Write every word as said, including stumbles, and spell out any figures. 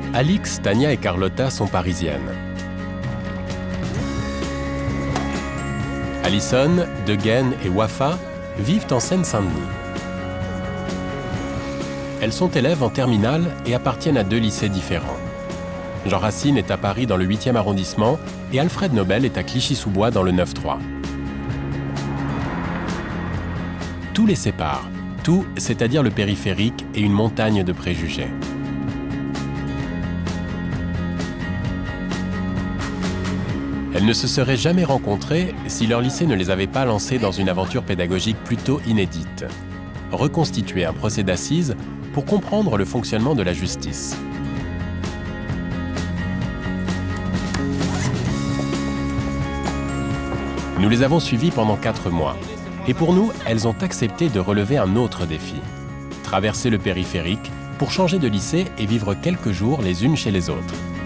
Alix, Tania et Carlotta sont parisiennes. Alison, Degen et Wafa vivent en Seine-Saint-Denis. Elles sont élèves en terminale et appartiennent à deux lycées différents. Jean Racine est à Paris dans le huitième arrondissement et Alfred Nobel est à Clichy-sous-Bois dans le neuf trois. Tout les sépare, tout, c'est-à-dire le périphérique et une montagne de préjugés. Elles ne se seraient jamais rencontrées si leur lycée ne les avait pas lancées dans une aventure pédagogique plutôt inédite. Reconstituer un procès d'assises pour comprendre le fonctionnement de la justice. Nous les avons suivies pendant quatre mois. Et pour nous, elles ont accepté de relever un autre défi. Traverser le périphérique pour changer de lycée et vivre quelques jours les unes chez les autres.